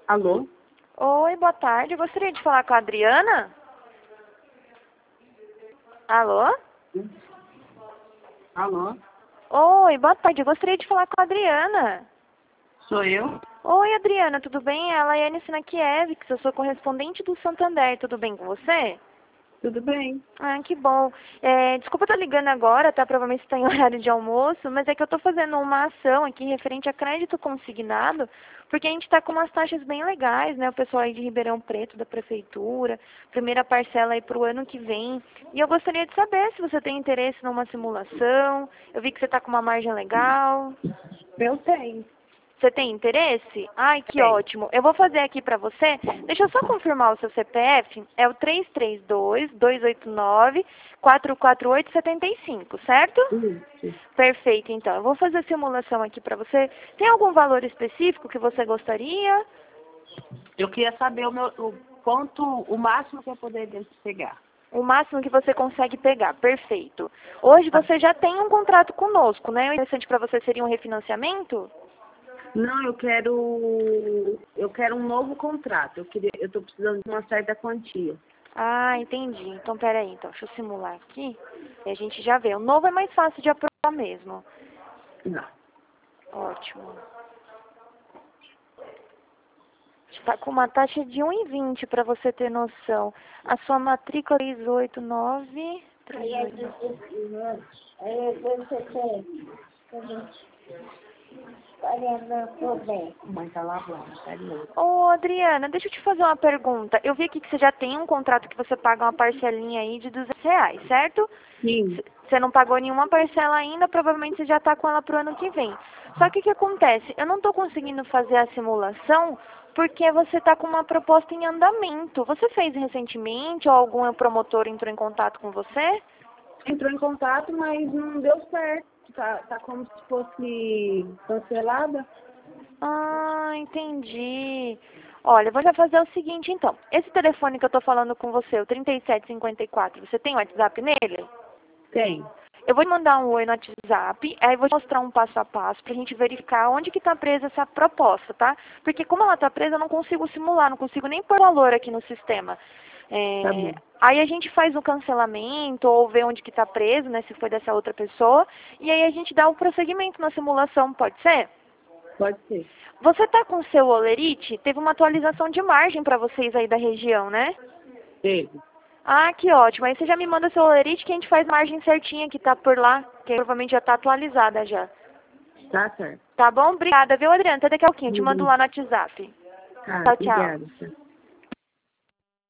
Alô? Oi, boa tarde. Eu gostaria de falar com a Adriana. Alô? Alô? Oi, boa tarde. Eu gostaria de falar com a Adriana. Sou eu? Oi, Adriana, tudo bem? Ela é a Laiane Sinakiewicz, eu sou correspondente do Santander. Tudo bem com você? Tudo bem. Ah, que bom. Desculpa estar ligando agora, tá? Provavelmente está em horário de almoço, mas é que eu estou fazendo uma ação aqui referente a crédito consignado, porque a gente está com umas taxas bem legais, né? O pessoal aí de Ribeirão Preto, da Prefeitura, primeira parcela aí para o ano que vem. E eu gostaria de saber se você tem interesse numa simulação. Eu vi que você está com uma margem legal. Eu tenho. Você tem interesse? Ai, que Tenho. ótimo. Eu vou fazer aqui pra você. Deixa eu só confirmar o seu CPF. É o 332-289-448-75, certo? Isso. Perfeito, então. Eu vou fazer a simulação aqui pra você. Tem algum valor específico que você gostaria? Eu queria saber o máximo que eu poderia pegar. O máximo que você consegue pegar. Perfeito. Hoje você já tem um contrato conosco, né? O interessante pra você seria um refinanciamento? Não, eu quero um novo contrato. Eu tô precisando de uma certa quantia. Ah, entendi. Então, peraí. Então, deixa eu simular aqui. E a gente já vê. O novo é mais fácil de aprovar mesmo. Não. Ótimo. Está com uma taxa de 1,20 para você ter noção. A sua matrícula é 389... 389. Mãe tá lavando, tá ligado? Ô, Adriana, deixa eu te fazer uma pergunta. Eu vi aqui que você já tem um contrato que você paga uma parcelinha aí de R$ 200, certo? Sim. Você não pagou nenhuma parcela ainda, provavelmente você já está com ela para o ano que vem. Só que o que acontece? Eu não estou conseguindo fazer a simulação porque você está com uma proposta em andamento. Você fez recentemente ou algum promotor entrou em contato com você? Entrou em contato, mas não deu certo. Tá como se fosse cancelada. Ah, entendi. Olha, eu vou já fazer o seguinte então. Esse telefone que eu estou falando com você, o 3754, você tem WhatsApp nele? Tem. Eu vou te mandar um oi no WhatsApp, aí eu vou te mostrar um passo a passo pra gente verificar onde que tá presa essa proposta, tá? Porque como ela tá presa, eu não consigo simular, não consigo nem pôr valor aqui no sistema. Tá bom. Aí a gente faz o cancelamento ou vê onde que tá preso, né, se foi dessa outra pessoa, e aí a gente dá um prosseguimento na simulação, pode ser? Pode ser. Você tá com o seu Olerite? Teve uma atualização de margem pra vocês aí da região, né? Teve. Ah, que ótimo. Aí você já me manda seu Olerite que a gente faz margem certinha que tá por lá, que provavelmente já tá atualizada já. Tá certo. Tá bom? Obrigada, viu, Adriana? Até daqui a pouquinho. Eu te mando lá no WhatsApp. Tá, Tchau, tchau. obrigada.